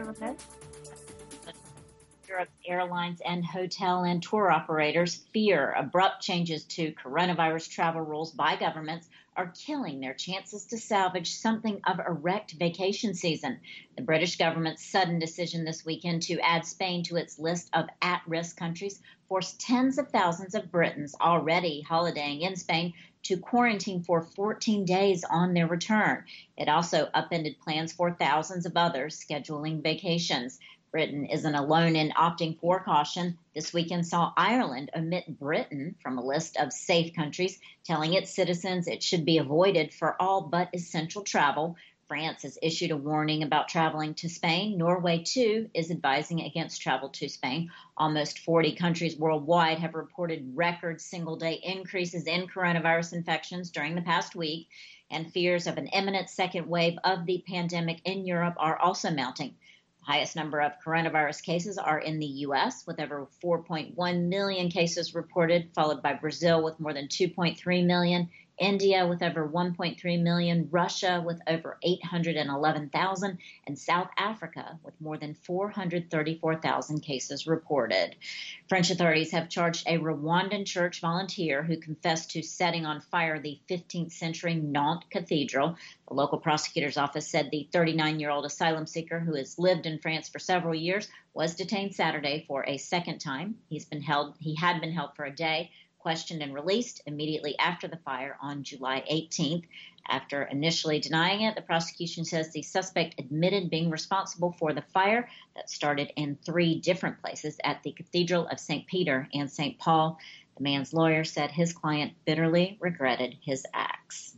remote. Europe's airlines and hotel and tour operators fear abrupt changes to coronavirus travel rules by governments are killing their chances to salvage something of a wrecked vacation season. The British government's sudden decision this weekend to add Spain to its list of at-risk countries forced tens of thousands of Britons already holidaying in Spain to quarantine for 14 days on their return. It also upended plans for thousands of others scheduling vacations. Britain isn't alone in opting for caution. This weekend saw Ireland omit Britain from a list of safe countries, telling its citizens it should be avoided for all but essential travel. France has issued a warning about traveling to Spain. Norway, too, is advising against travel to Spain. Almost 40 countries worldwide have reported record single-day increases in coronavirus infections during the past week, and fears of an imminent second wave of the pandemic in Europe are also mounting. Highest number of coronavirus cases are in the U.S., with over 4.1 million cases reported, followed by Brazil with more than 2.3 million, India with over 1.3 million, Russia with over 811,000, and South Africa with more than 434,000 cases reported. French authorities have charged a Rwandan church volunteer who confessed to setting on fire the 15th century Nantes Cathedral. The local prosecutor's office said the 39-year-old asylum seeker who has lived in France for several years was detained Saturday for a second time. He had been held for a day, questioned and released immediately after the fire on July 18th. After initially denying it, the prosecution says the suspect admitted being responsible for the fire that started in 3 different places at the Cathedral of St. Peter and St. Paul. The man's lawyer said his client bitterly regretted his acts.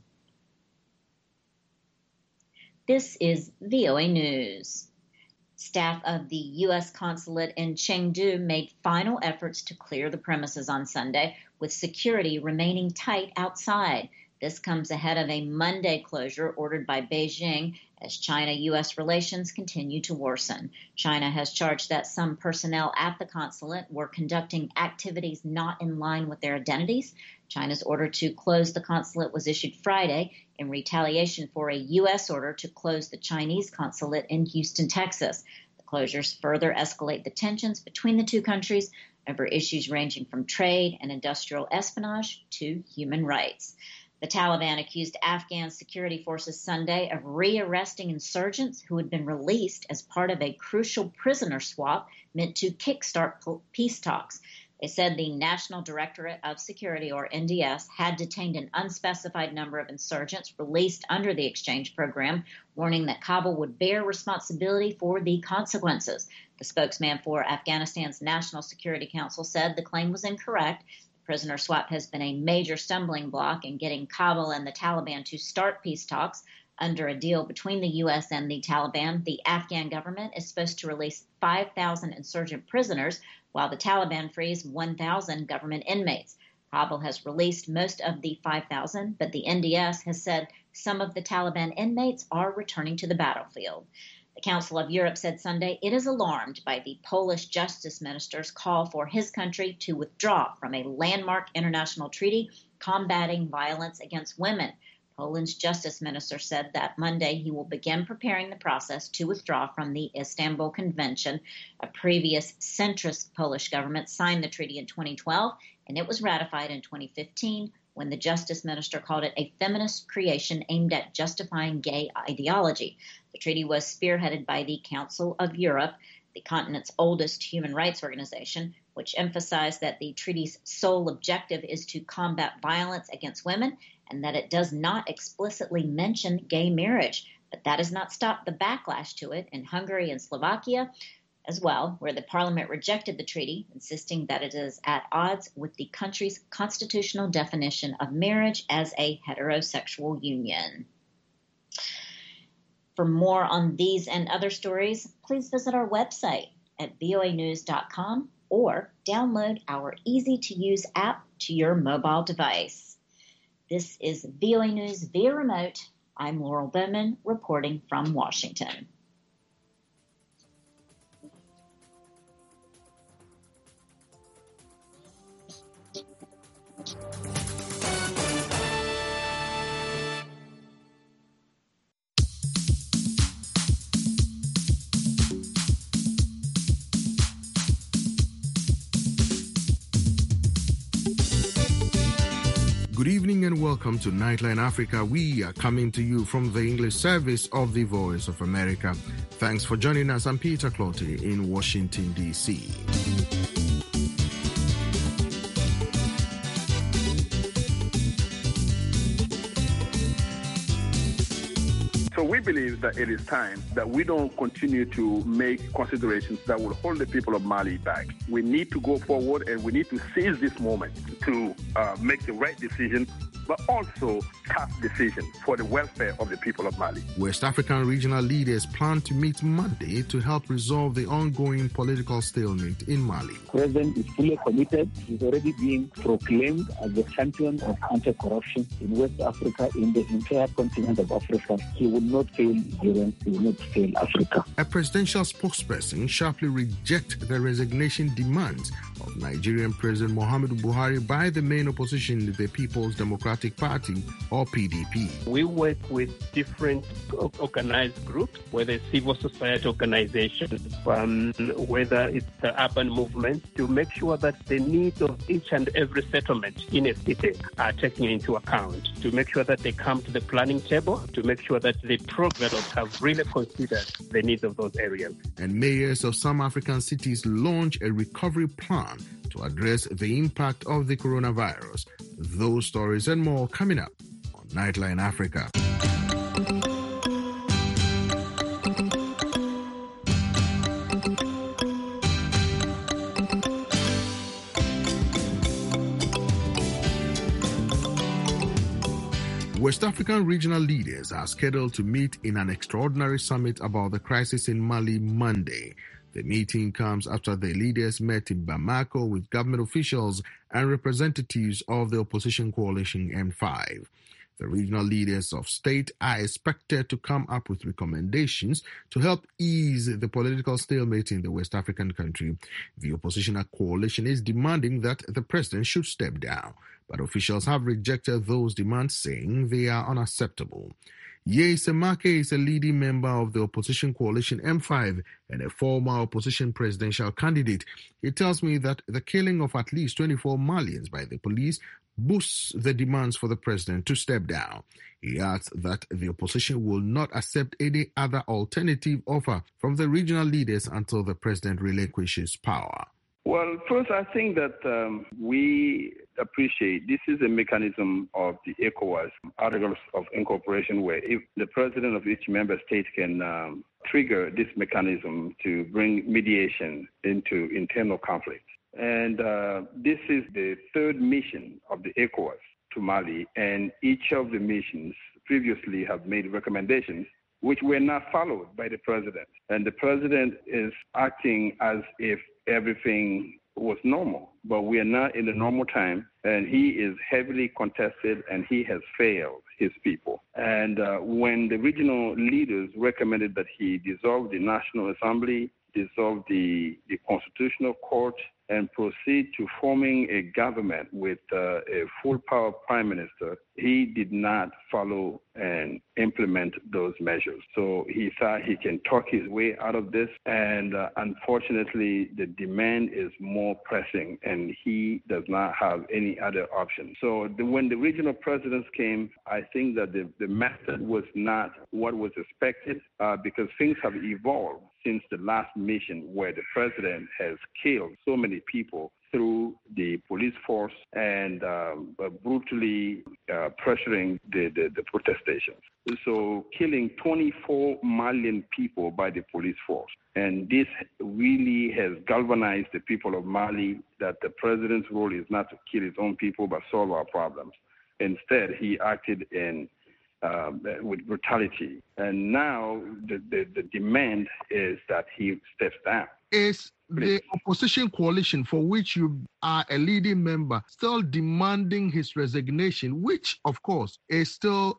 This is VOA News. Staff of the U.S. consulate in Chengdu made final efforts to clear the premises on Sunday, with security remaining tight outside. This comes ahead of a Monday closure ordered by Beijing as China-U.S. relations continue to worsen. China has charged that some personnel at the consulate were conducting activities not in line with their identities. China's order to close the consulate was issued Friday in retaliation for a U.S. order to close the Chinese consulate in Houston, Texas. The closures further escalate the tensions between the two countries over issues ranging from trade and industrial espionage to human rights. The Taliban accused Afghan security forces Sunday of re-arresting insurgents who had been released as part of a crucial prisoner swap meant to kickstart peace talks. They said the National Directorate of Security, or NDS, had detained an unspecified number of insurgents released under the exchange program, warning that Kabul would bear responsibility for the consequences. The spokesman for Afghanistan's National Security Council said the claim was incorrect. The prisoner swap has been a major stumbling block in getting Kabul and the Taliban to start peace talks. Under a deal between the U.S. and the Taliban, the Afghan government is supposed to release 5,000 insurgent prisoners, while the Taliban frees 1,000 government inmates. Kabul has released most of the 5,000, but the NDS has said some of the Taliban inmates are returning to the battlefield. The Council of Europe said Sunday it is alarmed by the Polish justice minister's call for his country to withdraw from a landmark international treaty combating violence against women. Poland's justice minister said that Monday he will begin preparing the process to withdraw from the Istanbul Convention. A previous centrist Polish government signed the treaty in 2012, and it was ratified in 2015 when the justice minister called it a feminist creation aimed at justifying gay ideology. The treaty was spearheaded by the Council of Europe, the continent's oldest human rights organization, which emphasized that the treaty's sole objective is to combat violence against women and that it does not explicitly mention gay marriage. But that has not stopped the backlash to it in Hungary and Slovakia as well, where the parliament rejected the treaty, insisting that it is at odds with the country's constitutional definition of marriage as a heterosexual union. For more on these and other stories, please visit our website at voanews.com or download our easy-to-use app to your mobile device. This is VOA News via remote. I'm Laurel Bowman reporting from Washington. Good evening and welcome to Nightline Africa. We are coming to you from the English service of the Voice of America. Thanks for joining us. I'm Peter Clottey in Washington, D.C. So we believe that it is time that we don't continue to make considerations that will hold the people of Mali back. We need to go forward and we need to seize this moment to make the right decision, but also tough decision for the welfare of the people of Mali. West African regional leaders plan to meet Monday to help resolve the ongoing political stalemate in Mali. The president is fully committed. He's already being proclaimed as the champion of anti-corruption in West Africa, in the entire continent of Africa. He will not fail Europe. He will not fail Africa. A presidential spokesperson sharply rejects the resignation demands of Nigerian President Muhammadu Buhari by the main opposition, the People's Democratic Party, or PDP. We work with different organized groups, whether civil society organizations, whether it's the urban movement, to make sure that the needs of each and every settlement in a city are taken into account, to make sure that they come to the planning table, to make sure that the programmers have really considered the needs of those areas. And mayors of some African cities launch a recovery plan to address the impact of the coronavirus. Those stories and more coming up on Nightline Africa. West African regional leaders are scheduled to meet in an extraordinary summit about the crisis in Mali Monday. The meeting comes after the leaders met in Bamako with government officials and representatives of the opposition coalition M5. The regional leaders of state are expected to come up with recommendations to help ease the political stalemate in the West African country. The opposition coalition is demanding that the president should step down, but officials have rejected those demands, saying they are unacceptable. Yei Semake is a leading member of the opposition coalition M5 and a former opposition presidential candidate. He tells me that the killing of at least 24 Malians by the police boosts the demands for the president to step down. He adds that the opposition will not accept any other alternative offer from the regional leaders until the president relinquishes power. Well, first, I think that we appreciate this is a mechanism of the ECOWAS Articles of Incorporation, where if the president of each member state can trigger this mechanism to bring mediation into internal conflict. And this is the third mission of the ECOWAS to Mali, and each of the missions previously have made recommendations which were not followed by the president. And the president is acting as if everything was normal, but we are not in the normal time, and he is heavily contested and he has failed his people. And when the regional leaders recommended that he dissolve the National Assembly, dissolve the Constitutional Court, and proceed to forming a government with a full power prime minister, he did not follow and implement those measures. So he thought he can talk his way out of this, and unfortunately, the demand is more pressing, and he does not have any other option. So when the regional presidents came, I think that the method was not what was expected because things have evolved since the last mission, where the president has killed so many people through the police force and brutally pressuring the protestations. So killing 24 million people by the police force. And this really has galvanized the people of Mali that the president's role is not to kill his own people but solve our problems. Instead, he acted with brutality. And now the demand is that he steps down. Is the opposition coalition, for which you are a leading member, still demanding his resignation, which, of course, is still an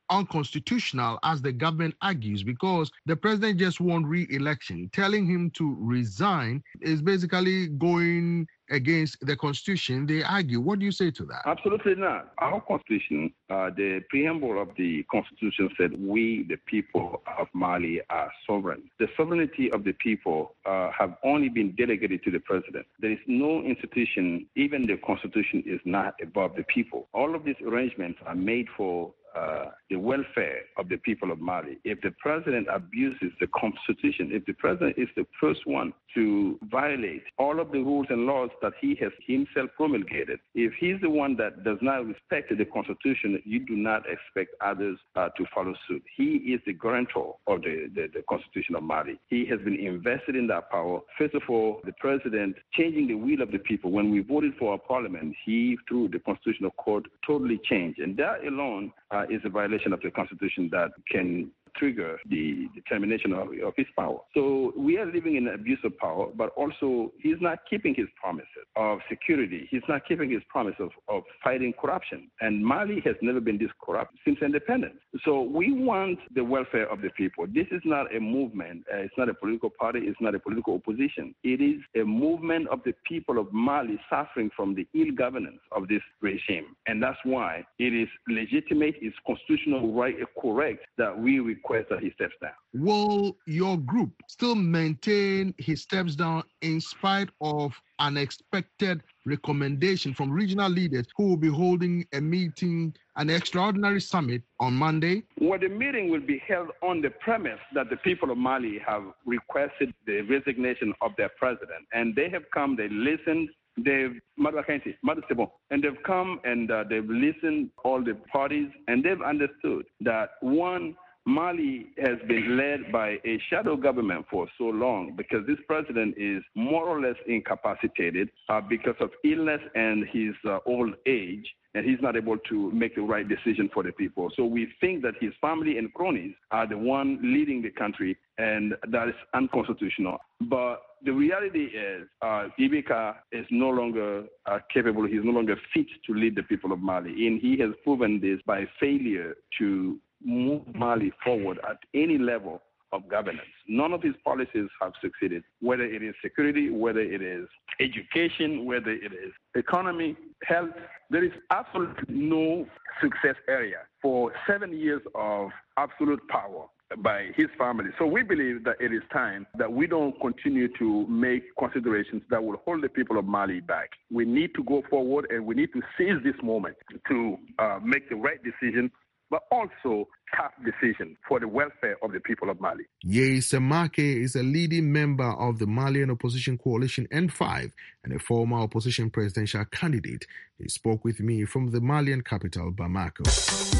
unconstitutional, as the government argues, because the president just won re-election. Telling him to resign is basically going against the constitution, they argue. What do you say to that? Absolutely not. Our constitution, the preamble of the constitution said, we, the people of Mali, are sovereign. The sovereignty of the people have only been delegated to the president. There is no institution, even the constitution is not above the people. All of these arrangements are made for the welfare of the people of Mali. If the president abuses the constitution, if the president is the first one to violate all of the rules and laws that he has himself promulgated, if he's the one that does not respect the constitution, you do not expect others to follow suit. He is the guarantor of the constitution of Mali. He has been invested in that power. First of all, the president changing the will of the people. When we voted for our parliament, he, through the constitutional court, totally changed. And that alone is a violation of the Constitution that can trigger the termination of his power. So we are living in an abuse of power, but also he's not keeping his promises of security. He's not keeping his promise of fighting corruption. And Mali has never been this corrupt since independence. So we want the welfare of the people. This is not a movement. It's not a political party. It's not a political opposition. It is a movement of the people of Mali suffering from the ill governance of this regime. And that's why it is legitimate, it's constitutional right, correct that we request that he steps down. Will your group still maintain he steps down in spite of an expected recommendation from regional leaders who will be holding a meeting, an extraordinary summit on Monday? Well, the meeting will be held on the premise that the people of Mali have requested the resignation of their president. And they have come, they listened, and they've come and they've listened all the parties, and they've understood that, one, Mali has been led by a shadow government for so long because this president is more or less incapacitated because of illness and his old age, and he's not able to make the right decision for the people. So we think that his family and cronies are the one leading the country, and that is unconstitutional. But the reality is Ibeka is no longer capable, he's no longer fit to lead the people of Mali, and he has proven this by failure to move Mali forward at any level of governance. None of his policies have succeeded, whether it is security, whether it is education, whether it is economy, health. There is absolutely no success area for 7 years of absolute power by his family. So we believe that it is time that we don't continue to make considerations that will hold the people of Mali back. We need to go forward, and we need to seize this moment to make the right decision, but also tough decision for the welfare of the people of Mali. Yei Semake is a leading member of the Malian opposition coalition N5 and a former opposition presidential candidate. He spoke with me from the Malian capital, Bamako.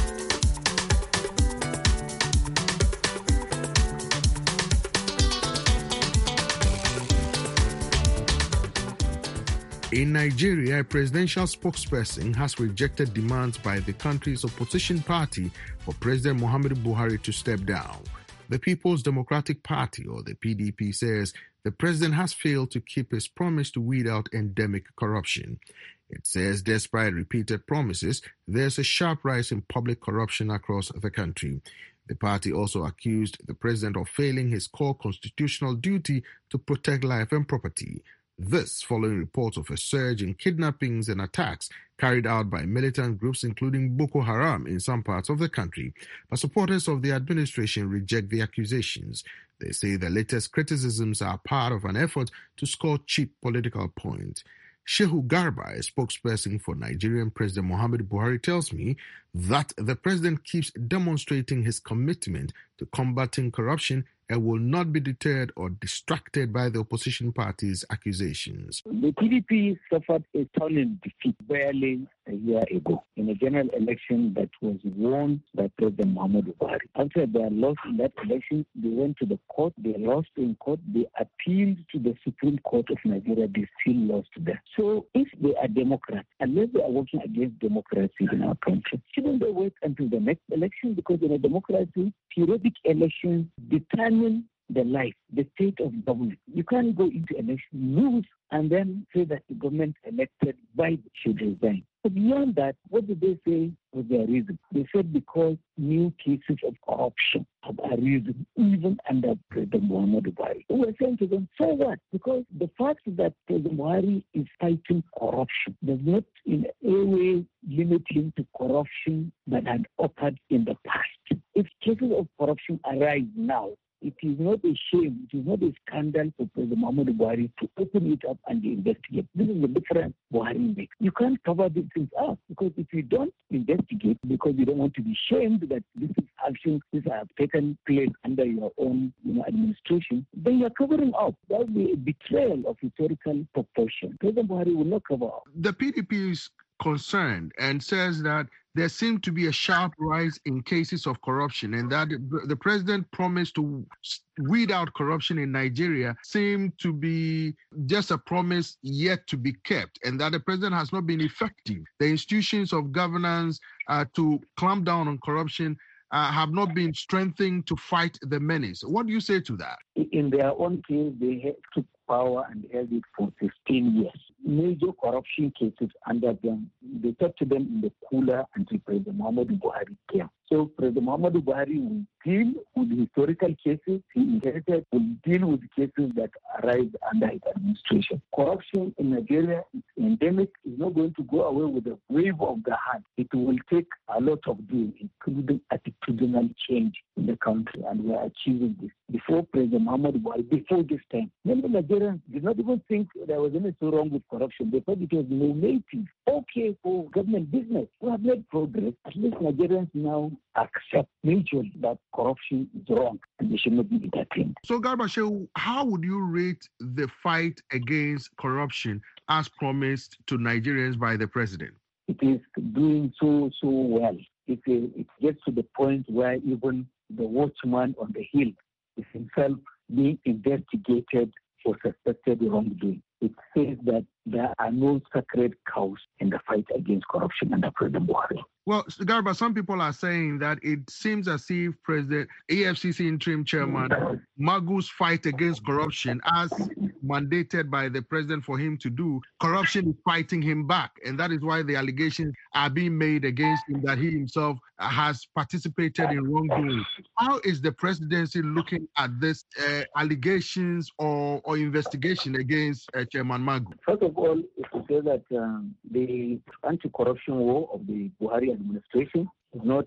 In Nigeria, a presidential spokesperson has rejected demands by the country's opposition party for President Muhammadu Buhari to step down. The People's Democratic Party, or the PDP, says the president has failed to keep his promise to weed out endemic corruption. It says despite repeated promises, there's a sharp rise in public corruption across the country. The party also accused the president of failing his core constitutional duty to protect life and property. This following reports of a surge in kidnappings and attacks carried out by militant groups including Boko Haram in some parts of the country. But supporters of the administration reject the accusations. They say the latest criticisms are part of an effort to score cheap political points. Shehu Garba, a spokesperson for Nigerian President Muhammadu Buhari, tells me that the president keeps demonstrating his commitment to combating corruption and will not be deterred or distracted by the opposition party's accusations. The PDP suffered a stunning defeat barely a year ago in a general election that was won by President Muhammadu Buhari. After they lost in that election, they went to the court, they lost in court, they appealed to the Supreme Court of Nigeria, they still lost there. So if they are Democrats, unless they are working against democracy in our country, shouldn't they wait until the next election? Because in a democracy, periodic elections determine the life, the state of government. You can't go into election, lose, and then say that the government elected by should resign. But beyond that, what did they say was their reason? They said because new cases of corruption have arisen even under President Muhammadu Buhari. We were saying to them, so what? Because the fact that President Buhari is fighting corruption does not in any way limit him to corruption that had occurred in the past. If cases of corruption arise now, it is not a shame, it is not a scandal for President Muhammadu Buhari to open it up and investigate. This is the difference Buhari makes. You can't cover these things up because if you don't investigate because you don't want to be shamed that this is actions have taken place under your own administration, then you're covering up. That would be a betrayal of historical proportion. President Buhari will not cover up. The PDP is concerned and says that there seemed to be a sharp rise in cases of corruption and that the president promised to weed out corruption in Nigeria seemed to be just a promise yet to be kept and that the president has not been effective. The institutions of governance to clamp down on corruption have not been strengthened to fight the menace. What do you say to that? In their own case, they took power and held it for 15 years. Major corruption cases under them, they kept them in the cooler until President Muhammadu Buhari came. So President Muhammadu Buhari will deal with historical cases he inherited, will deal with cases that arise under his administration. Corruption in Nigeria is endemic. It's not going to go away with a wave of the hand. It will take a lot of doing, including attitudinal change in the country, and we are achieving this. Before President Muhammadu Buhari, before this time, many Nigerians did not even think there was anything wrong with corruption. They thought it was normative, okay for government business. We have made progress. At least Nigerians now accept mutually that corruption is wrong and they should not be entertained. So, Garba Shehu, how would you rate the fight against corruption as promised to Nigerians by the president? It is doing so well. It gets to the point where even the watchman on the hill is himself being investigated for suspected wrongdoing. It says that there are no sacred cows in the fight against corruption under President Buhari. Well, Garba, some people are saying that it seems as if President EFCC interim chairman Magu's fight against corruption, as mandated by the president for him to do, corruption is fighting him back. And that is why the allegations are being made against him that he himself has participated in wrongdoing. How is the presidency looking at this allegations or investigation against Chairman Magu? First of all, it's to say that the anti-corruption war of the Buhari administration is not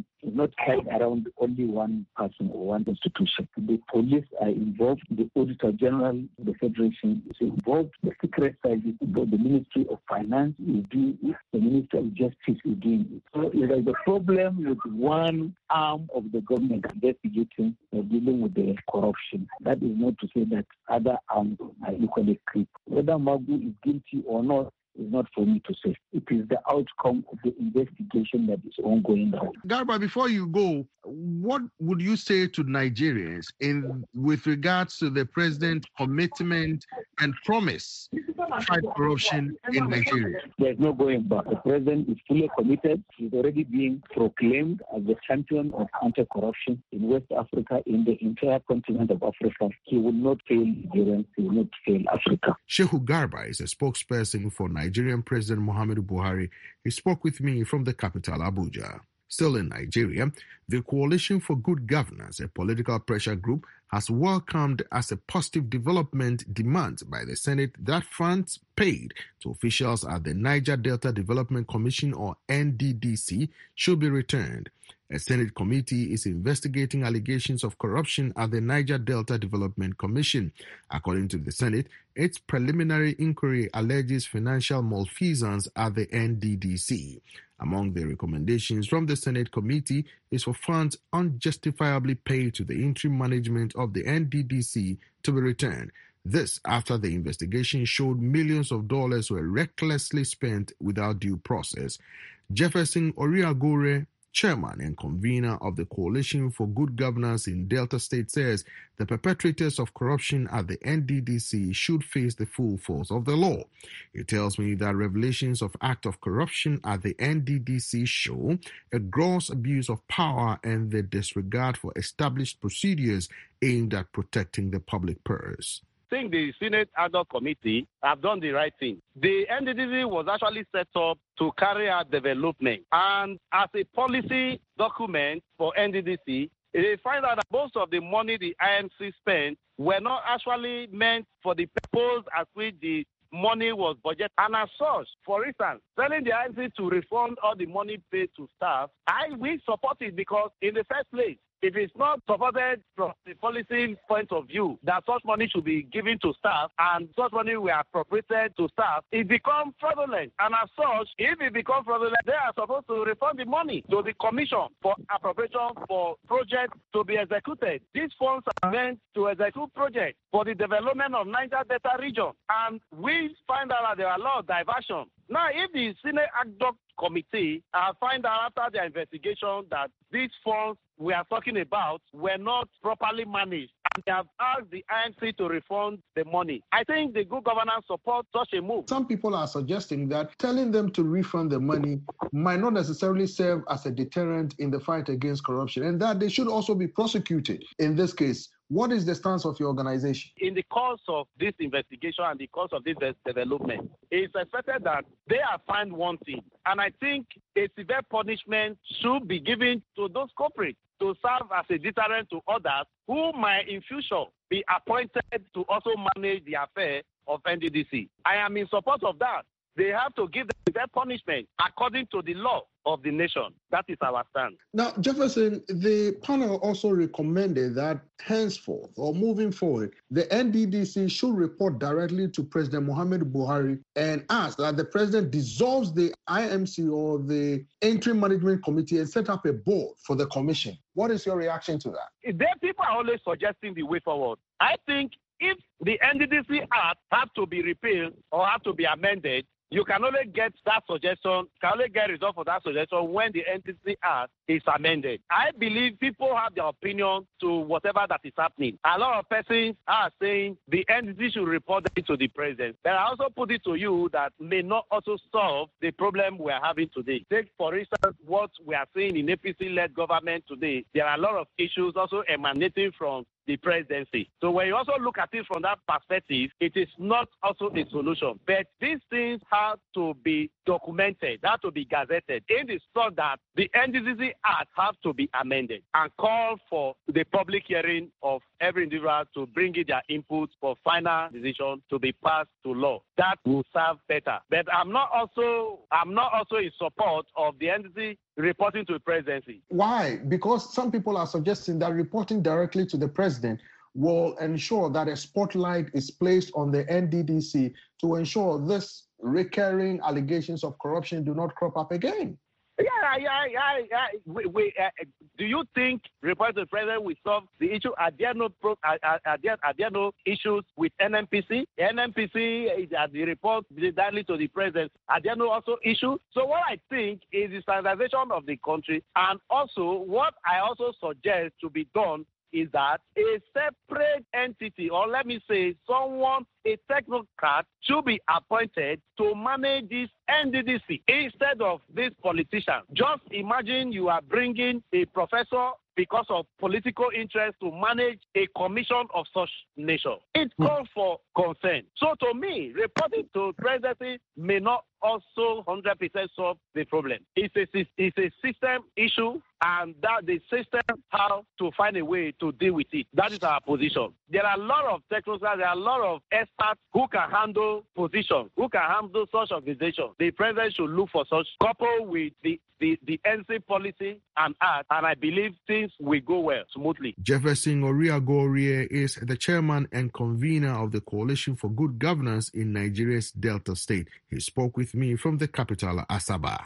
held around only one person or one institution. The police are involved, the Auditor General, the Federation is involved, the Secret Service is involved, the Ministry of Finance is doing it, the Ministry of Justice is doing it. So there is a problem with one arm of the government investigating or dealing with the corruption. That is not to say that other arms are equally critical. Whether Magu is guilty or not is not for me to say. It is the outcome of the investigation that is ongoing now. Garba, before you go, what would you say to Nigerians with regards to the president's commitment and promise to fight corruption in Nigeria? There's no going back. The president is fully committed. He's already being proclaimed as the champion of anti-corruption in West Africa, in the entire continent of Africa. He will not fail Nigerians. He will not fail Africa. Shehu Garba is a spokesperson for Nigerian President Muhammadu Buhari. He spoke with me from the capital, Abuja. Still in Nigeria, the Coalition for Good Governance, a political pressure group, has welcomed as a positive development demands by the Senate that funds paid to officials at the Niger Delta Development Commission, or NDDC, should be returned. A Senate committee is investigating allegations of corruption at the Niger Delta Development Commission. According to the Senate, its preliminary inquiry alleges financial malfeasance at the NDDC. Among the recommendations from the Senate committee is for funds unjustifiably paid to the interim management of the NDDC to be returned. This after the investigation showed millions of dollars were recklessly spent without due process. Jefferson Oriagore, chairman and convener of the Coalition for Good Governance in Delta State, says the perpetrators of corruption at the NDDC should face the full force of the law. He tells me that revelations of acts of corruption at the NDDC show a gross abuse of power and the disregard for established procedures aimed at protecting the public purse. think the Senate Ad Hoc Committee have done the right thing. The NDDC was actually set up to carry out development. And as a policy document for NDDC, they find out that most of the money the IMC spent were not actually meant for the purpose at which the money was budgeted. And as such, for instance, telling the IMC to refund all the money paid to staff, we support it because in the first place, if it's not supported from the policy point of view that such money should be given to staff and such money were appropriated to staff, it becomes fraudulent. And as such, if it becomes fraudulent, they are supposed to refund the money to the commission for appropriation for projects to be executed. These funds are meant to execute projects for the development of Niger Delta region. And we find out that there are a lot of diversion. Now, if the Senate Ad Hoc Committee find out after their investigation that these funds we are talking about were not properly managed, and they have asked the IMC to refund the money, I think the good governance supports such a move. Some people are suggesting that telling them to refund the money might not necessarily serve as a deterrent in the fight against corruption, and that they should also be prosecuted in this case. What is the stance of your organization? In the course of this investigation and the course of this development, it's expected that they are found wanting. And I think a severe punishment should be given to those culprits to serve as a deterrent to others who might in future be appointed to also manage the affair of NDDC. I am in support of that. They have to give them their punishment according to the law of the nation. That is our stand. Now, Jefferson, the panel also recommended that henceforth or moving forward, the NDDC should report directly to President Muhammadu Buhari and ask that the president dissolves the IMC or the Interim Management Committee and set up a board for the commission. What is your reaction to that? People are always suggesting the way forward. I think if the NDDC Act has to be repealed or have to be amended, you can only get that suggestion, can only get result for that suggestion when the NDDC Act is amended. I believe people have their opinion to whatever that is happening. A lot of persons are saying the NDDC should report it to the president. But I also put it to you that may not also solve the problem we are having today. Take, for instance, what we are seeing in APC-led government today. There are a lot of issues also emanating from the presidency. So when you also look at it from that perspective, it is not also a solution. But these things have to be documented, have to be gazetted in the sense that the NDDC Act have to be amended and call for the public hearing of every individual to bring in their input for final decision to be passed to law. That will serve better. But I'm not also in support of the NDDC reporting to the presidency. Why? Because some people are suggesting that reporting directly to the president will ensure that a spotlight is placed on the NDDC to ensure this recurring allegations of corruption do not crop up again. Do you think reporting to the president will solve the issue? Are there no issues with NNPC? NNPC is at the report directly to the president. Are there no also issues? So what I think is the standardization of the country, and also what I also suggest to be done is that a separate entity, or let me say someone, a technocrat, should be appointed to manage this NDDC instead of this politician. Just imagine you are bringing a professor because of political interest to manage a commission of such nature. It calls for consent. So to me, reporting to presidency may not also 100% solve the problem. It's a system issue, and that the system how to find a way to deal with it. That is our position. There are a lot of technocrats, there are a lot of experts who can handle positions, who can handle such organizations. The president should look for such, coupled with the NC policy and act, and I believe things will go well, smoothly. Jefferson Oriagorie is the chairman and convener of the Coalition for Good Governance in Nigeria's Delta State. He spoke with me from the capital, Asaba.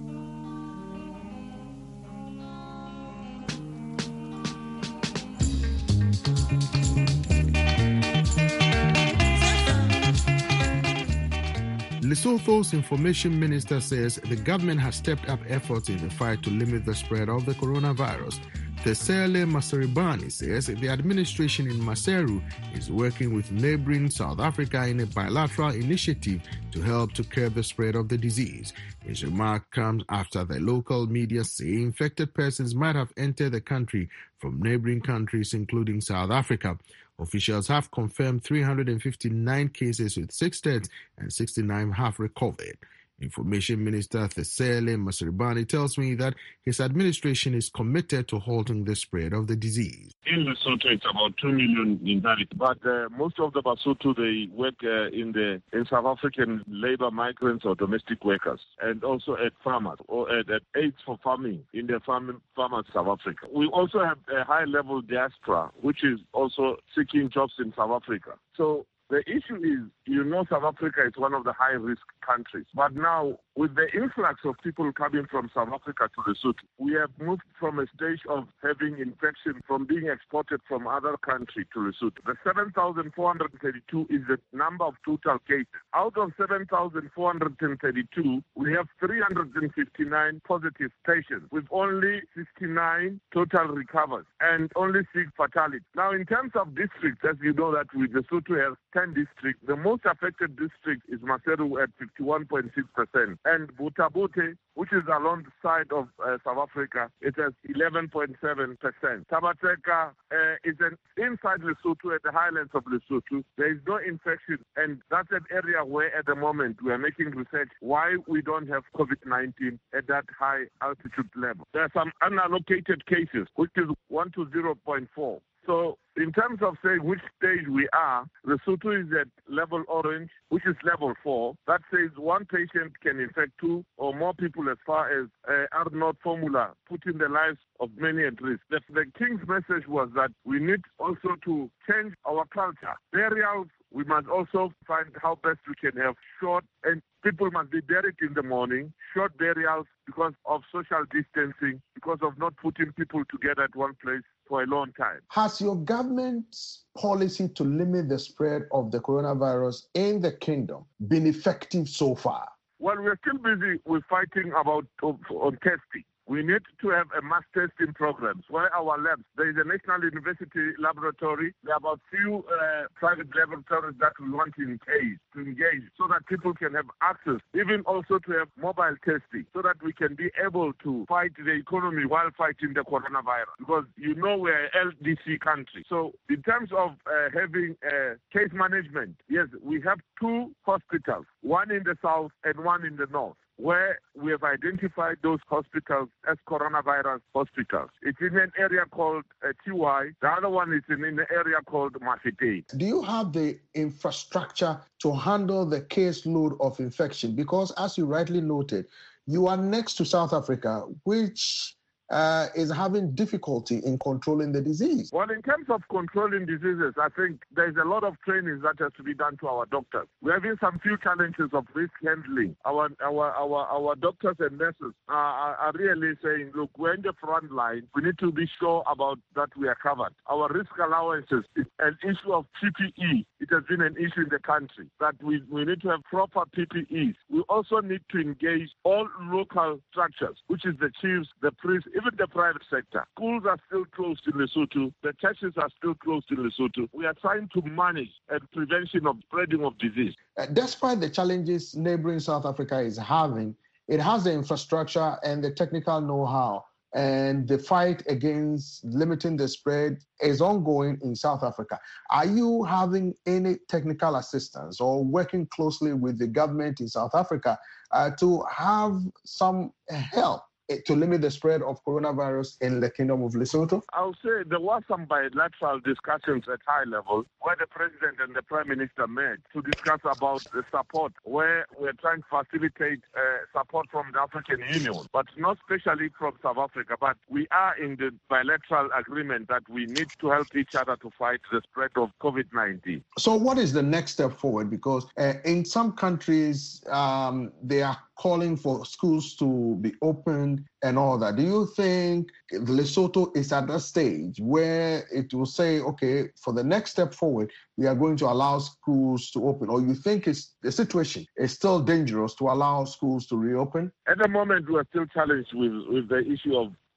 Lesotho's information minister says the government has stepped up efforts in the fight to limit the spread of the coronavirus. Thesele Masaribani says the administration in Maseru is working with neighboring South Africa in a bilateral initiative to help to curb the spread of the disease. His remark comes after the local media say infected persons might have entered the country from neighboring countries, including South Africa. Officials have confirmed 359 cases with 6 deaths and 69 have recovered. Information Minister Thesele Masaribani tells me that his administration is committed to halting the spread of the disease. In Lesotho, it's about 2 million inhabitants, but most of the Basotho, they work in South African labor migrants or domestic workers, and also at farmers or at aids for farming in the farmers South Africa. We also have a high-level diaspora, which is also seeking jobs in South Africa. So the issue is, South Africa is one of the high-risk countries. But now, with the influx of people coming from South Africa to Lesotho, we have moved from a stage of having infection from being exported from other countries to Lesotho. The 7,432 is the number of total cases. Out of 7,432, we have 359 positive patients, with only 69 total recovers and only 6 fatalities. Now, in terms of districts, as you know that with Lesotho has 10 districts, the most affected district is Maseru at 51.6%, and Butabote, which is along the side of South Africa, it has 11.7%. Tabateka is inside Lesotho at the highlands of Lesotho. There is no infection, and that's an area where at the moment we are making research why we don't have COVID-19 at that high altitude level. There are some unallocated cases, which is 1 to 0.4. So in terms of saying which stage we are, Lesotho is at level orange, which is level 4. That says one patient can infect 2 or more people as far as R0 formula, putting the lives of many at risk. The King's message was that we need also to change our culture. Burials, we must also find how best we can have short, and people must be buried in the morning, short burials because of social distancing, because of not putting people together at one place for a long time. Has your government's policy to limit the spread of the coronavirus in the kingdom been effective so far? Well, we're still busy with fighting on testing. We need to have a mass testing programs where our labs, there is a National University laboratory, there are about few private laboratories that we want to engage so that people can have access, even also to have mobile testing so that we can be able to fight the economy while fighting the coronavirus. Because we're an LDC country. So in terms of having case management, yes, we have 2 hospitals, one in the south and one in the north, where we have identified those hospitals as coronavirus hospitals. It's in an area called TY. The other one is in an area called Mafete. Do you have the infrastructure to handle the caseload of infection? Because as you rightly noted, you are next to South Africa, which is having difficulty in controlling the disease. Well, in terms of controlling diseases, I think there's a lot of training that has to be done to our doctors. We're having some few challenges of risk handling. Our doctors and nurses are really saying, look, we're in the front line. We need to be sure about that we are covered. Our risk allowances is an issue of PPE. It has been an issue in the country that we need to have proper PPEs. We also need to engage all local structures, which is the chiefs, the priests, even the private sector. Schools are still closed in Lesotho. The churches are still closed in Lesotho. We are trying to manage and prevention of spreading of disease. Despite the challenges neighboring South Africa is having, it has the infrastructure and the technical know-how, and the fight against limiting the spread is ongoing in South Africa. Are you having any technical assistance or working closely with the government in South Africa to have some help to limit the spread of coronavirus in the Kingdom of Lesotho? I would say there were some bilateral discussions at high level where the President and the Prime Minister met to discuss about the support, where we're trying to facilitate support from the African Union, but not especially from South Africa. But we are in the bilateral agreement that we need to help each other to fight the spread of COVID-19. So what is the next step forward? Because in some countries, they are calling for schools to be opened and all that. Do you think Lesotho is at that stage where it will say, okay, for the next step forward, we are going to allow schools to open? Or you think the situation is still dangerous to allow schools to reopen? At the moment, we are still challenged with the issue of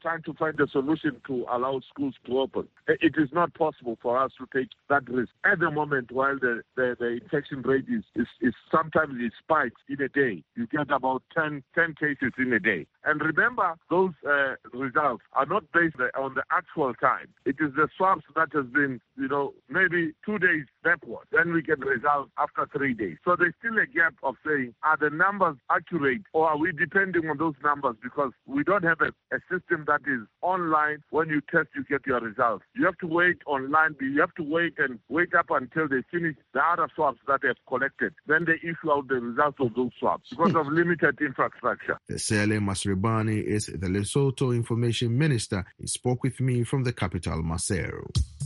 trying to find a solution to allow schools to open. It is not possible for us to take that risk. At the moment, while the infection rate is sometimes it spikes in a day. You get about 10 cases in a day. And remember, those results are not based on the actual time. It is the swabs that has been, maybe 2 days backward. Then we get results after 3 days. So there's still a gap of saying, are the numbers accurate or are we depending on those numbers? Because we don't have a system that is online. When you test, you get your results. You have to wait online. You have to wait up until they finish the other swabs that they've collected. Then they issue out the results of those swabs because of limited infrastructure. Sele Masribani is the Lesotho Information Minister. He spoke with me from the capital, Maseru.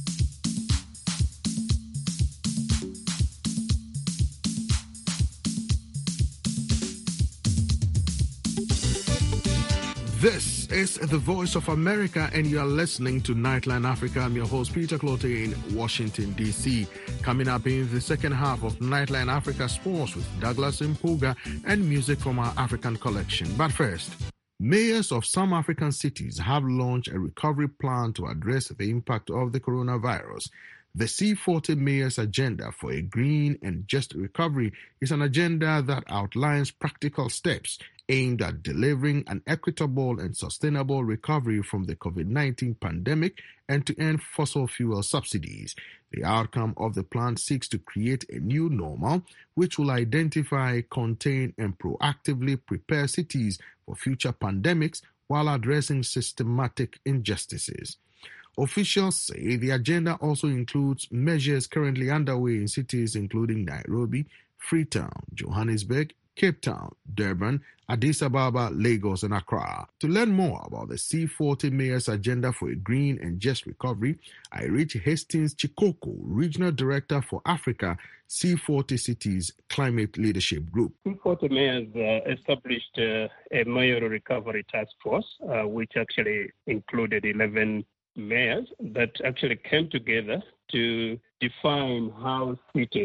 This is the Voice of America, and you are listening to Nightline Africa. I'm your host, Peter Clote, in Washington, D.C. Coming up in the second half of Nightline Africa Sports with Douglas Mpuga and music from our African collection. But first, mayors of some African cities have launched a recovery plan to address the impact of the coronavirus. The C40 Mayors Agenda for a Green and Just Recovery is an agenda that outlines practical steps aimed at delivering an equitable and sustainable recovery from the COVID-19 pandemic and to end fossil fuel subsidies. The outcome of the plan seeks to create a new normal which will identify, contain, and proactively prepare cities for future pandemics while addressing systematic injustices. Officials say the agenda also includes measures currently underway in cities including Nairobi, Freetown, Johannesburg, Cape Town, Durban, Addis Ababa, Lagos, and Accra. To learn more about the C40 Mayors Agenda for a Green and Just Recovery, I reached Hastings Chikoko, Regional Director for Africa, C40 Cities Climate Leadership Group. C40 Mayors established a mayoral recovery task force, which actually included 11 mayors that actually came together to define how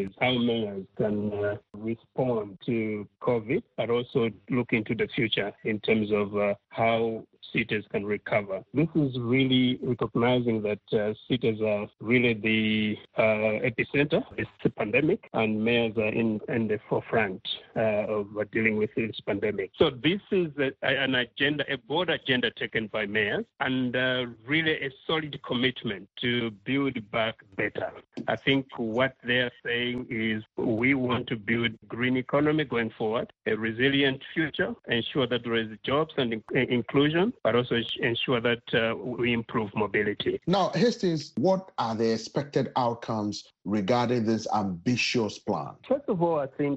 mayors can respond to COVID, but also look into the future in terms of how cities can recover. This is really recognizing that cities are really the epicenter of this pandemic, and mayors are in the forefront of dealing with this pandemic. So this is an agenda, a broad agenda taken by mayors, and really a solid commitment to build back better. I think what they're saying is we want to build green economy going forward, a resilient future, ensure that there is jobs and inclusion, but also ensure that we improve mobility. Now, Hastings, what are the expected outcomes regarding this ambitious plan? First of all, I think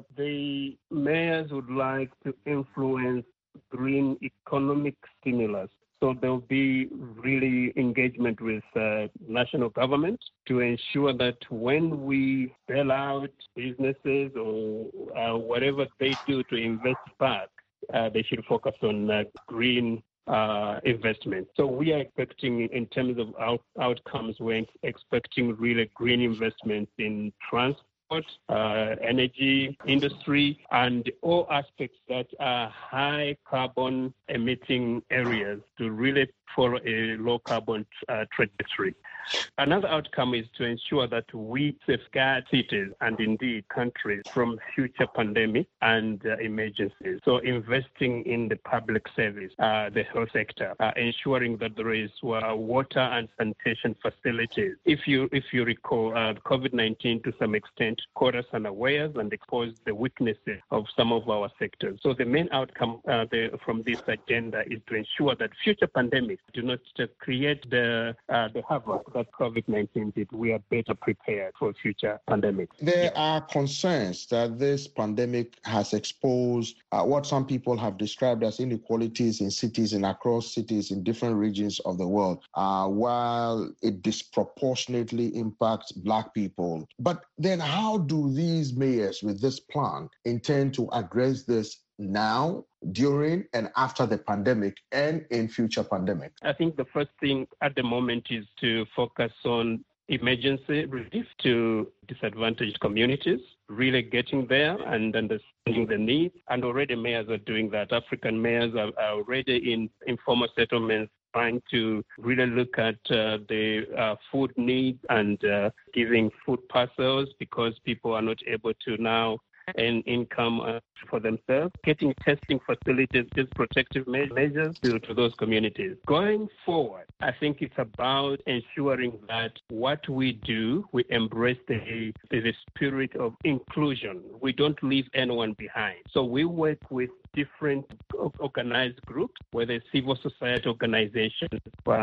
the mayors would like to influence green economic stimulus. So there will be really engagement with national government to ensure that when we bail out businesses or whatever they do to invest back, they should focus on green investment. So we are expecting, in terms of outcomes, we're expecting really green investments in transport, energy, industry, and all aspects that are high carbon emitting areas to really follow a low carbon trajectory. Another outcome is to ensure that we safeguard cities and indeed countries from future pandemics and emergencies. So investing in the public service, the health sector, ensuring that there is water and sanitation facilities. If you recall, COVID-19 to some extent caught us unawares and exposed the weaknesses of some of our sectors. So the main outcome from this agenda is to ensure that future pandemics do not create the havoc that COVID-19 did. We are better prepared for future pandemics. There are concerns that this pandemic has exposed what some people have described as inequalities in cities and across cities in different regions of the world, while it disproportionately impacts Black people. But then how do these mayors with this plan intend to address this now, during and after the pandemic and in future pandemics? I think the first thing at the moment is to focus on emergency relief to disadvantaged communities, really getting there and understanding the needs. And already mayors are doing that. African mayors are already in informal settlements trying to really look at the food needs and giving food parcels because people are not able to now earn income for themselves, getting testing facilities, just protective measures to those communities. Going forward, I think it's about ensuring that what we do, we embrace the spirit of inclusion. We don't leave anyone behind. So we work with different organized groups, whether it's civil society organizations,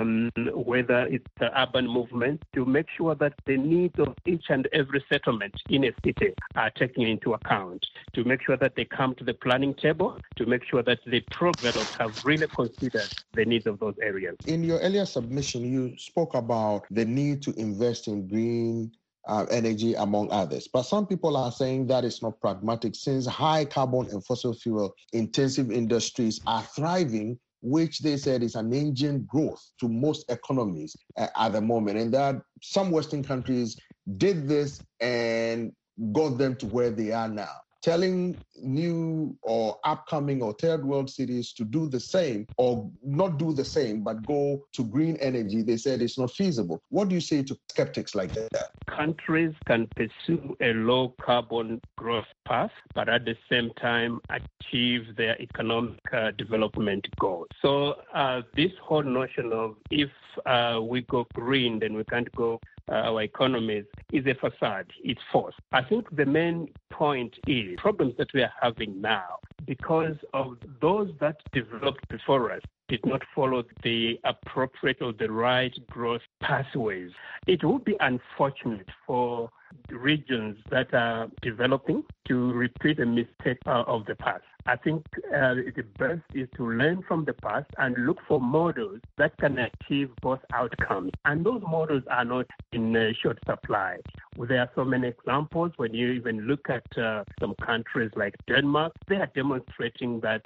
whether it's the urban movement, to make sure that the needs of each and every settlement in a city are taken into account, to make sure that they come to the planning table, to make sure that the programmers have really considered the needs of those areas. In your earlier submission, you spoke about the need to invest in green energy, among others. But some people are saying that is not pragmatic since high carbon and fossil fuel intensive industries are thriving, which they said is an engine growth to most economies at the moment. And that some Western countries did this and got them to where they are now. Telling new or upcoming or third world cities to do the same or not do the same, but go to green energy, they said it's not feasible. What do you say to skeptics like that? Countries can pursue a low carbon growth path, but at the same time achieve their economic development goals. So this whole notion of if we go green, then we can't go our economies is a facade. It's false. I think the main point is problems that we are having now because of those that developed before us did not follow the appropriate or the right growth pathways. It would be unfortunate for regions that are developing to repeat the mistake of the past. I think the best is to learn from the past and look for models that can achieve both outcomes. And those models are not in short supply. There are so many examples. When you even look at some countries like Denmark, they are demonstrating that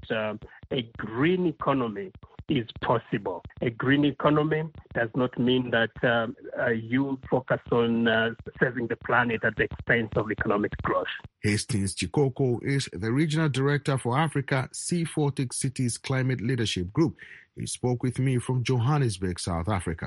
a green economy is possible. A green economy does not mean that you focus on saving the planet at the expense of economic growth. Hastings Chikoko is the Regional Director for Africa, C40 Cities Climate Leadership Group. He spoke with me from Johannesburg, South Africa.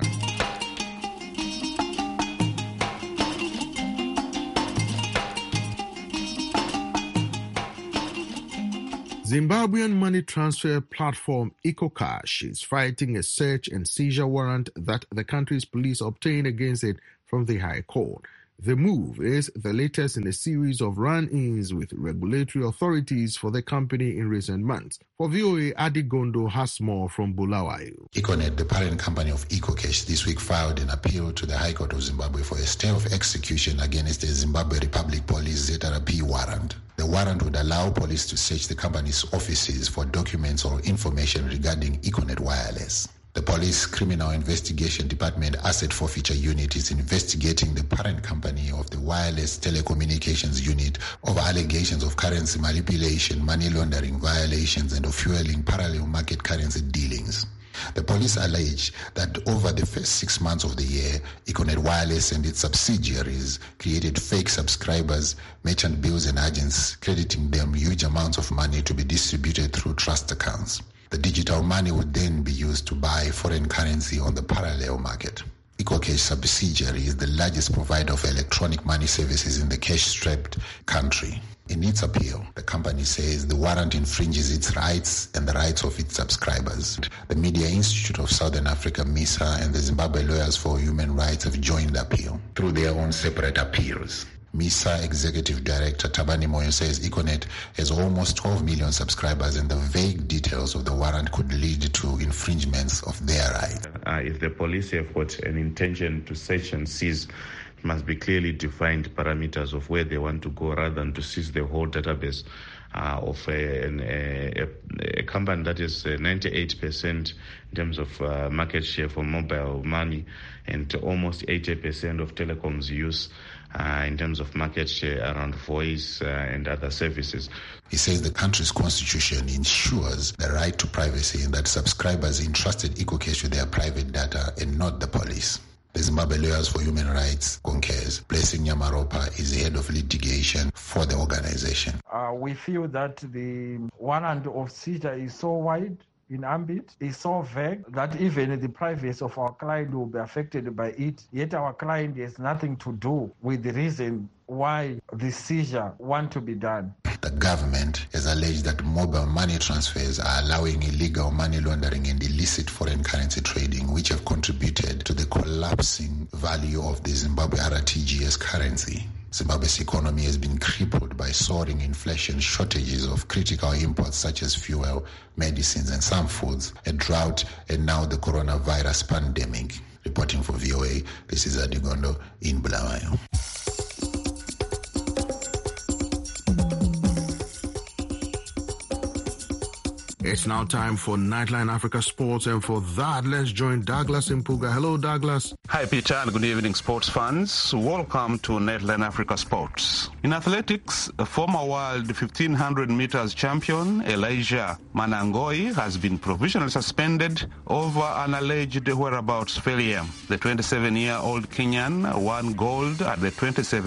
Zimbabwean money transfer platform EcoCash is fighting a search and seizure warrant that the country's police obtained against it from the High Court. The move is the latest in a series of run-ins with regulatory authorities for the company in recent months. For VOA, Adi Gondo has more from Bulawayo. Econet, the parent company of EcoCash, this week filed an appeal to the High Court of Zimbabwe for a stay of execution against the Zimbabwe Republic Police ZRP warrant. The warrant would allow police to search the company's offices for documents or information regarding Econet Wireless. The Police Criminal Investigation Department Asset Forfeiture Unit is investigating the parent company of the Wireless Telecommunications Unit of allegations of currency manipulation, money laundering violations, and of fueling parallel market currency dealings. The police allege that over the first 6 months of the year, Econet Wireless and its subsidiaries created fake subscribers, merchant bills and agents, crediting them huge amounts of money to be distributed through trust accounts. The digital money would then be used to buy foreign currency on the parallel market. EcoCash subsidiary is the largest provider of electronic money services in the cash-strapped country. In its appeal, the company says the warrant infringes its rights and the rights of its subscribers. The Media Institute of Southern Africa, MISA, and the Zimbabwe Lawyers for Human Rights have joined the appeal through their own separate appeals. MISA Executive Director Tabani Moyo says Econet has almost 12 million subscribers and the vague details of the warrant could lead to infringements of their rights. If the police have got an intention to search and seize, it must be clearly defined parameters of where they want to go rather than to seize the whole database of a company that is 98% in terms of market share for mobile money and almost 80% of telecoms use in terms of market share around voice and other services. He says the country's constitution ensures the right to privacy and that subscribers entrusted EcoCash with their private data and not the police. The Zimbabwe Lawyers for Human Rights concurs. Blessing Nyamaropa is the head of litigation for the organization. We feel that the warrant of seizure is so wide in ambit is so vague that even the privacy of our client will be affected by it. Yet our client has nothing to do with the reason why the seizure want to be done. The government has alleged that mobile money transfers are allowing illegal money laundering and illicit foreign currency trading, which have contributed to the collapsing value of the Zimbabwe RTGS currency. Zimbabwe's economy has been crippled by soaring inflation, shortages of critical imports such as fuel, medicines, and some foods, a drought, and now the coronavirus pandemic. Reporting for VOA, this is Adigondo in Bulawayo. It's now time for Nightline Africa Sports, and for that, let's join Douglas Mpuga. Hello, Douglas. Hi, Peter, and good evening, sports fans. Welcome to Nightline Africa Sports. In athletics, a former world 1500 meters champion, Elijah Manangoi, has been provisionally suspended over an alleged whereabouts failure. The 27-year-old Kenyan won gold at the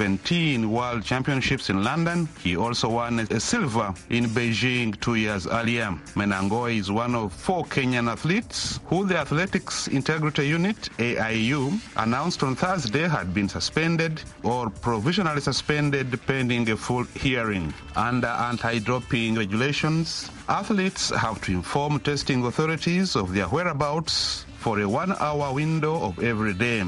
2017 World Championships in London. He also won a silver in Beijing 2 years earlier. Manangoi is one of 4 Kenyan athletes who the Athletics Integrity Unit, AIU, announced on Thursday had been suspended or provisionally suspended pending a full hearing. Under anti-doping regulations, athletes have to inform testing authorities of their whereabouts for a 1-hour window of every day.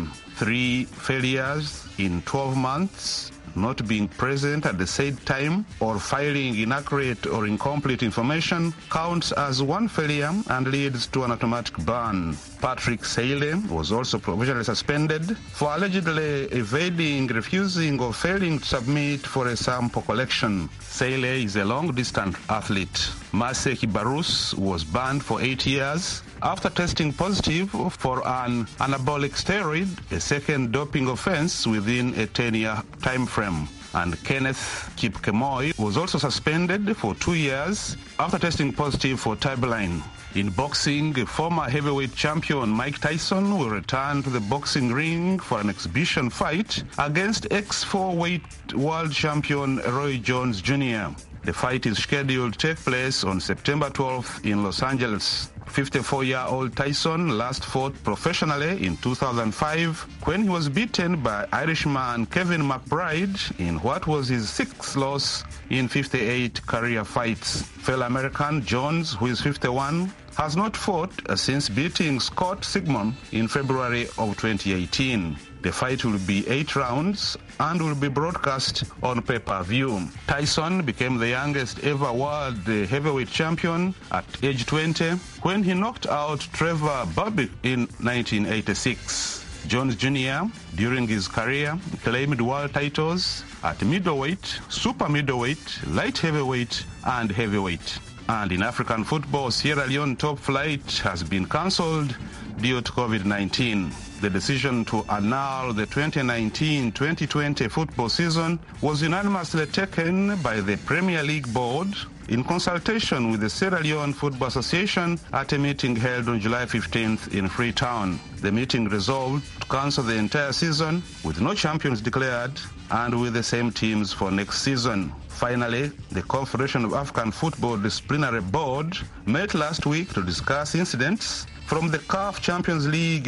3 failures in 12 months, not being present at the said time, or filing inaccurate or incomplete information counts as 1 failure and leads to an automatic ban. Patrick Seyle was also provisionally suspended for allegedly evading, refusing, or failing to submit for a sample collection. Seyle is a long-distance athlete. Marse Kibarus was banned for 8 years after testing positive for an anabolic steroid, a second doping offense within a 10-year time frame. And Kenneth Kipkemoy was also suspended for 2 years after testing positive for Tiberline. In boxing, former heavyweight champion Mike Tyson will return to the boxing ring for an exhibition fight against ex-4-weight world champion Roy Jones Jr. The fight is scheduled to take place on September 12th in Los Angeles. 54-year-old Tyson last fought professionally in 2005 when he was beaten by Irishman Kevin McBride in what was his 6th loss in 58 career fights. Fellow American Jones, who is 51, has not fought since beating Scott Sigmon in February of 2018. The fight will be 8 rounds and will be broadcast on pay-per-view. Tyson became the youngest ever world heavyweight champion at age 20 when he knocked out Trevor Burbick in 1986. Jones Jr., during his career, claimed world titles at middleweight, super middleweight, light heavyweight, and heavyweight. And in African football, Sierra Leone top flight has been cancelled due to COVID-19. The decision to annul the 2019-2020 football season was unanimously taken by the Premier League Board in consultation with the Sierra Leone Football Association at a meeting held on July 15th in Freetown. The meeting resolved to cancel the entire season with no champions declared and with the same teams for next season. Finally, the Confederation of African Football Disciplinary Board met last week to discuss incidents from the CAF Champions League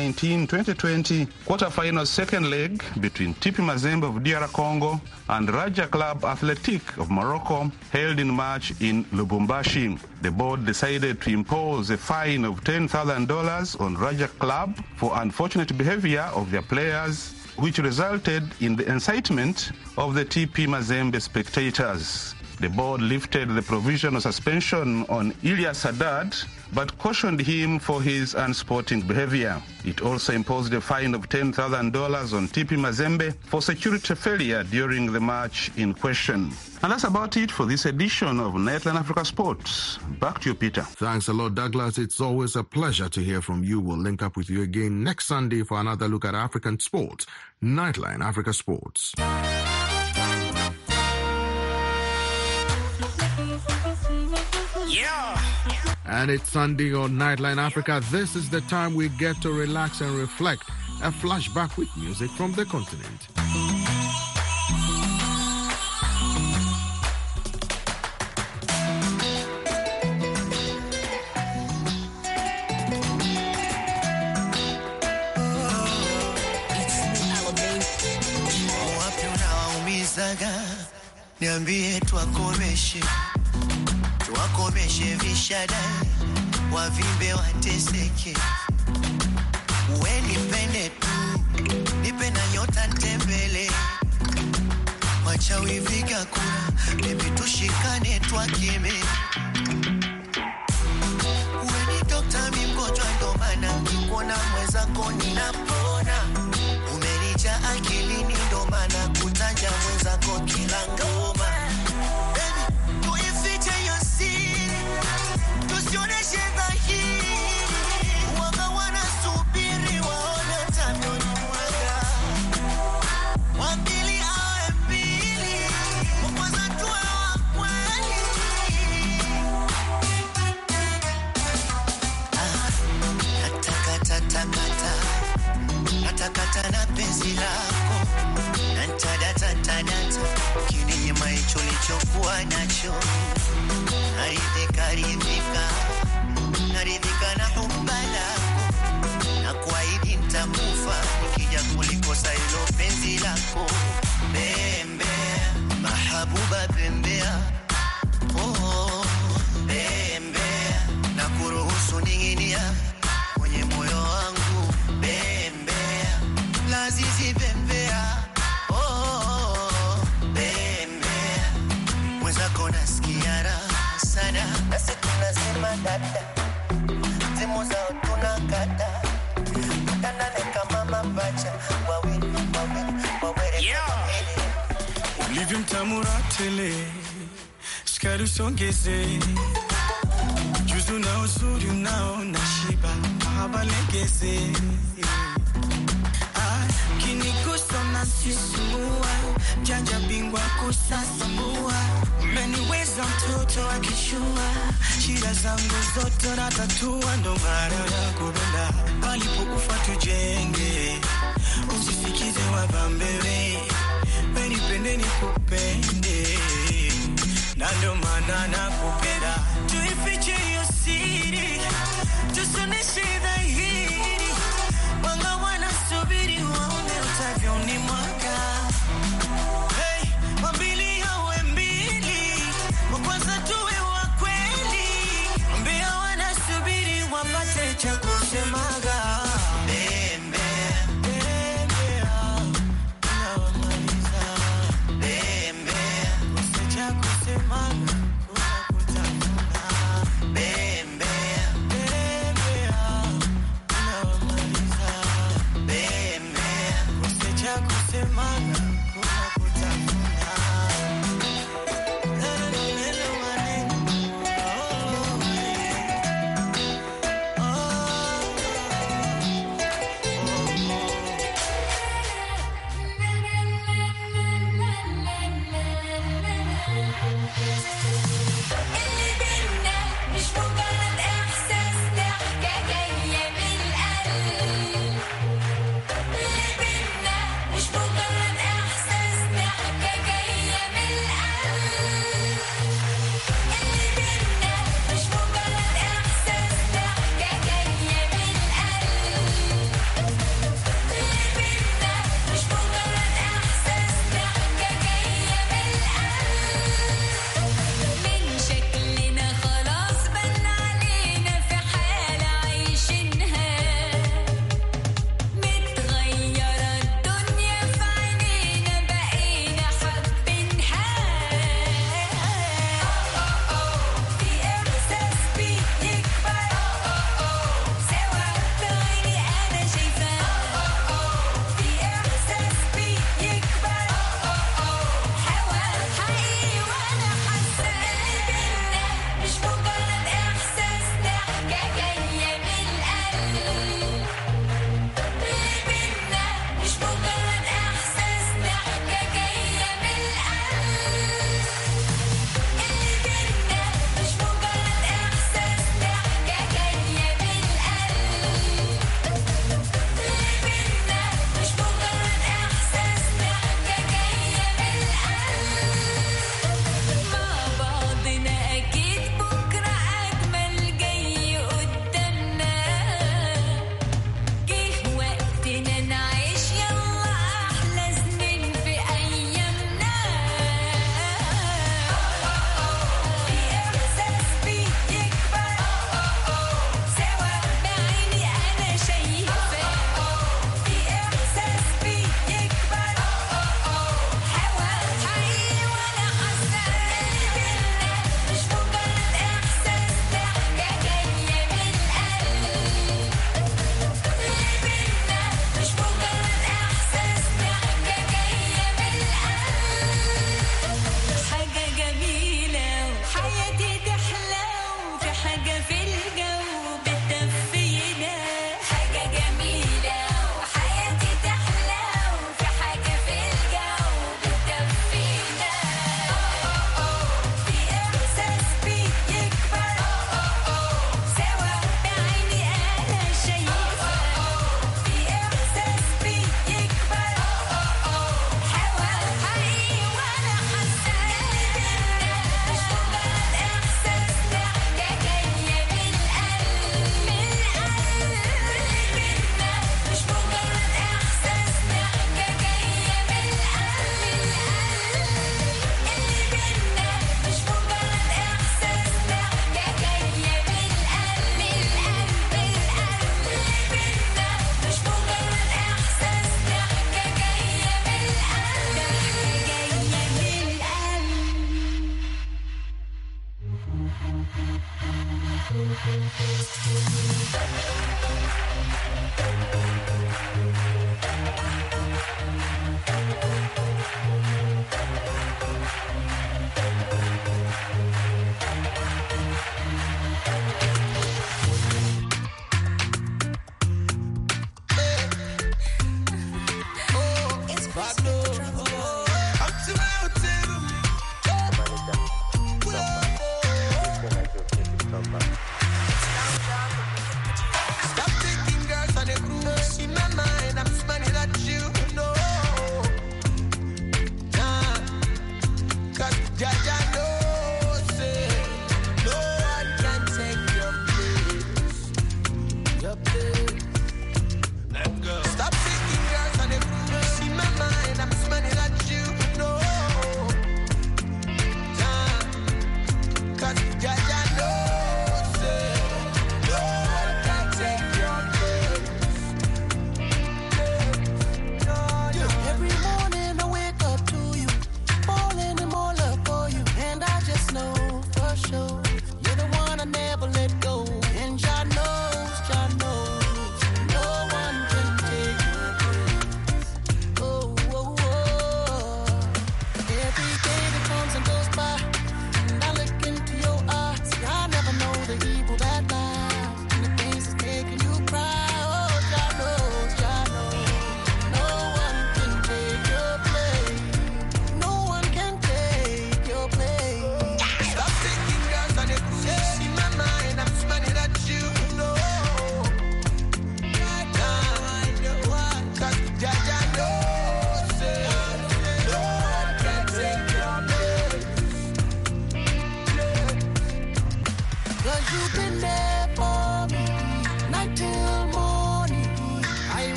2019-2020 quarter-final second leg between TP Mazembe of DR Congo and Raja Club Athletic of Morocco held in March in Lubumbashi. The board decided to impose a fine of $10,000 on Raja Club for unfortunate behavior of their players, which resulted in the incitement of the TP Mazembe spectators. The board lifted the provisional suspension on Ilyas Haddad, but cautioned him for his unsporting behavior. It also imposed a fine of $10,000 on TP Mazembe for security failure during the match in question. And that's about it for this edition of Nightline Africa Sports. Back to you, Peter. Thanks a lot, Douglas. It's always a pleasure to hear from you. We'll link up with you again next Sunday for another look at African sports. Nightline Africa Sports. And it's Sunday on Nightline Africa. This is the time we get to relax and reflect. A flashback with music from the continent. saga, niambie tuwakomeshe vishadai, wavimbe wateseke. Uwe nipende tu, nipe na nyota ntembele, wachawi viga kura, baby tushikane twakeme. Uwe ni dokta mi mgonjwa ndo maana nikikuona mwenzako ninapona. Umenija akilini ndo maana kutaja mwenzako kila ngoma. Baby, tuifiche hiyo siri, tusioneshe dhahiri. Wanga wanasubiri waone tamioni mwaga. Wambili awe mbili, mkwaza tuwe wa kweli. Natakata na penzi lako, nantadata kininyima hicho lichokuwa nacho. Naridhika na humba lako, na kuahidi nitakufa nikija kulikosa hilo penzi lako. Bembea mahabuba, bembea oh, bembea na kuruhusu ning'inia kwenye moyo wangu. Bembea lazizi, bembea oh, bembea mwenzako nasikia raha sana. Nasi tunasema dada, timu zao tunakata, tukanane kama mapacha, wawili ulivyo mtamura tele, sukari usongeze, juzu na uzuri unaona shiba, mahaba legeze. Kinigusa na sisimua, janja bingwa kusasambua. Umeniweza mtoto akishua, shida zangu zote natatua. Ndo maana nakupenda, palipokufa tujenge, usisikize wabambewe. Nipende nikupende, na ndo maana nakupenda. Tuifiche hiyo siri, tusioneshe dhahiri. Wanga wanasubiri waone utavyoni mwaka. Hey, wambili awe mbili, wakwanza tuwe wa kweli. Mbea wanasubiri wapate cha kusemaga. مش مجرد احساس،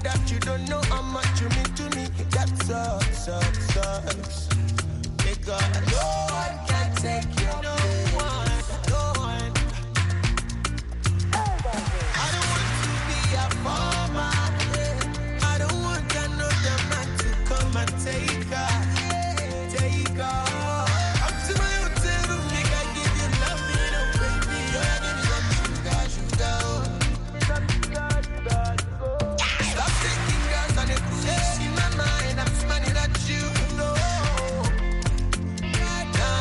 that you don't know how much you mean to me. That sucks. Because no one can take you. No one. I don't want to be a farmer. I don't want another man to come and take her. Come to my hotel room, make I give you love, baby. Give me some sugar. Stop taking girls on a cruise. In my mind, I'm smiling at you. No. Right now.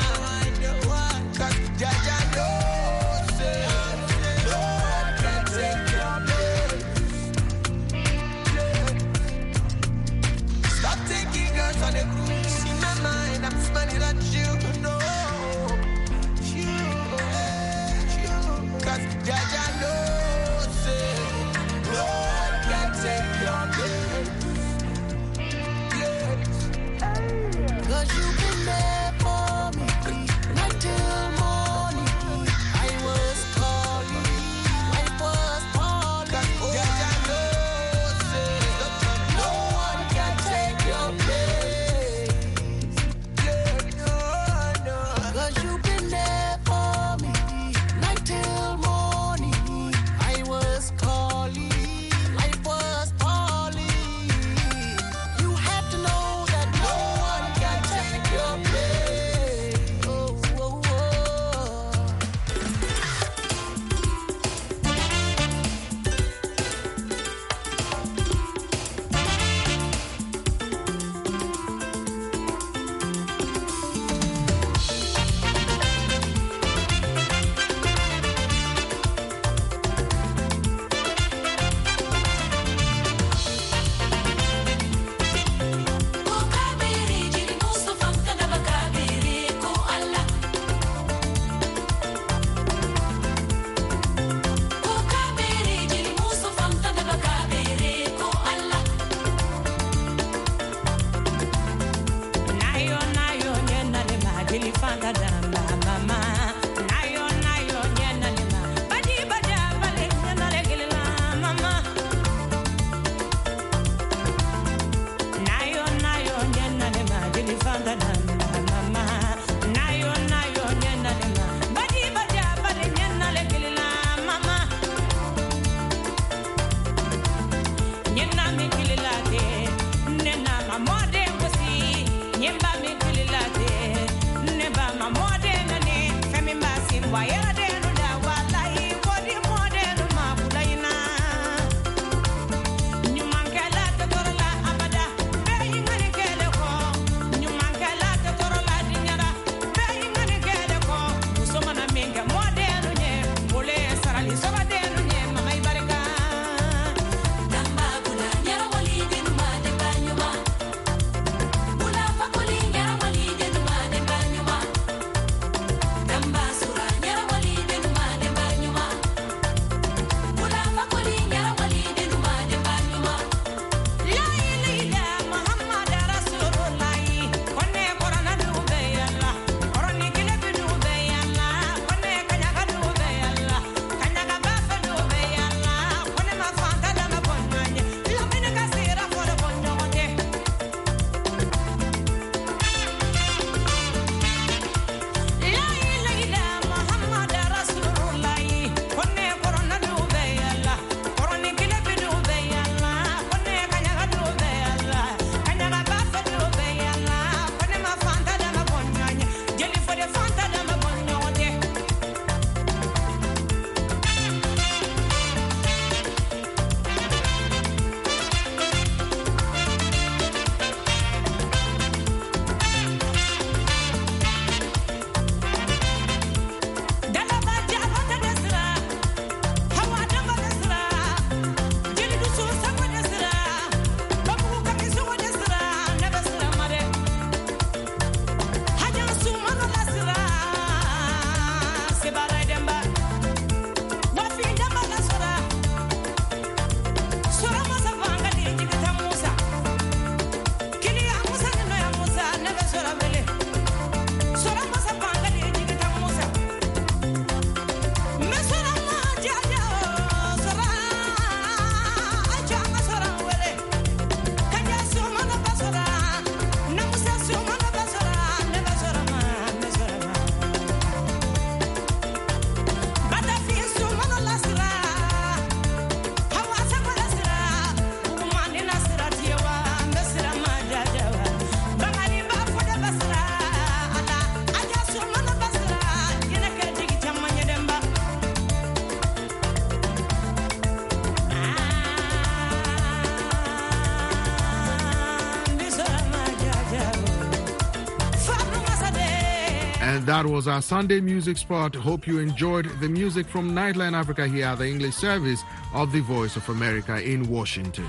And that was our Sunday music spot. Hope you enjoyed the music from Nightline Africa here at the English service of the Voice of America in Washington.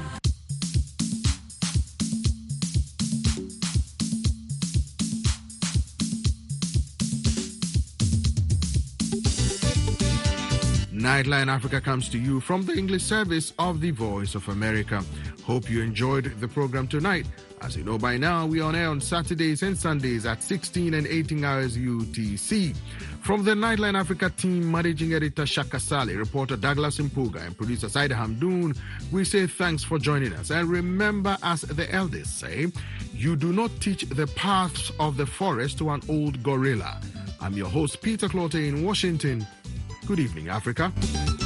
Nightline Africa comes to you from the English service of the Voice of America. Hope you enjoyed the program tonight. As you know by now, we are on air on Saturdays and Sundays at 16 and 18 hours UTC. From the Nightline Africa team, Managing Editor Shaka Sali, reporter Douglas Mpuga, and producer Saida Hamdoon, we say thanks for joining us. And remember, as the elders say, you do not teach the paths of the forest to an old gorilla. I'm your host, Peter Clote in Washington. Good evening, Africa.